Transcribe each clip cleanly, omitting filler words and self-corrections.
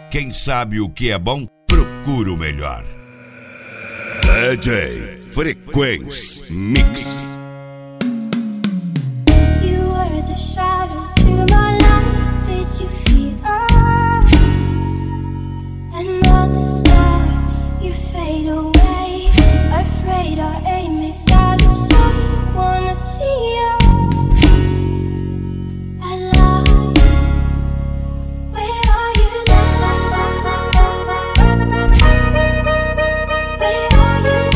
Quem sabe o que é bom, procura o melhor. DJ Frequency Mix. You were the shadow to my light. Did you feel us? Another star, you fade away. Afraid our aim is out of sight. Wanna see you alive. Where are you now? Where are you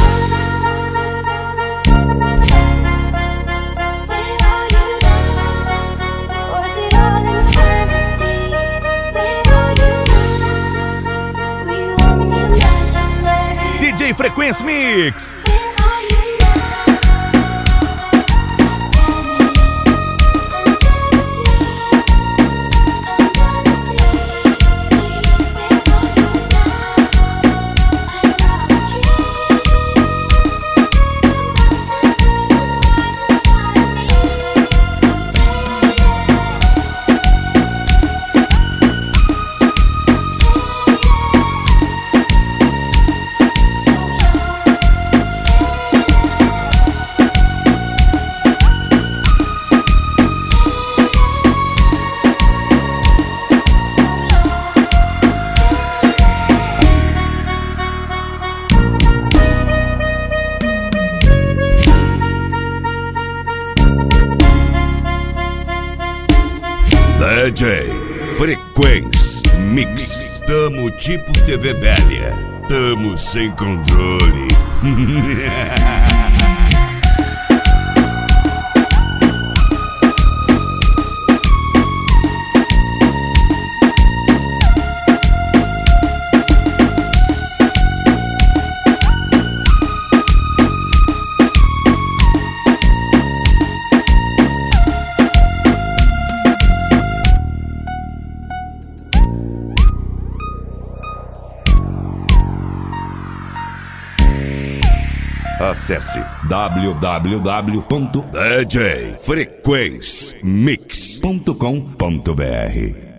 now? Where are you now? Was it all in fantasy? Where are you now? Were you on your magic way? DJ Frequency Mix. Where are you now? Under the sea, under the sea. Where are you now? Another dream. You must have been right beside DJ Frequency Mix. Tamo tipo TV velha. Tamo sem controle. Acesse www.djfrequencemix.com.br.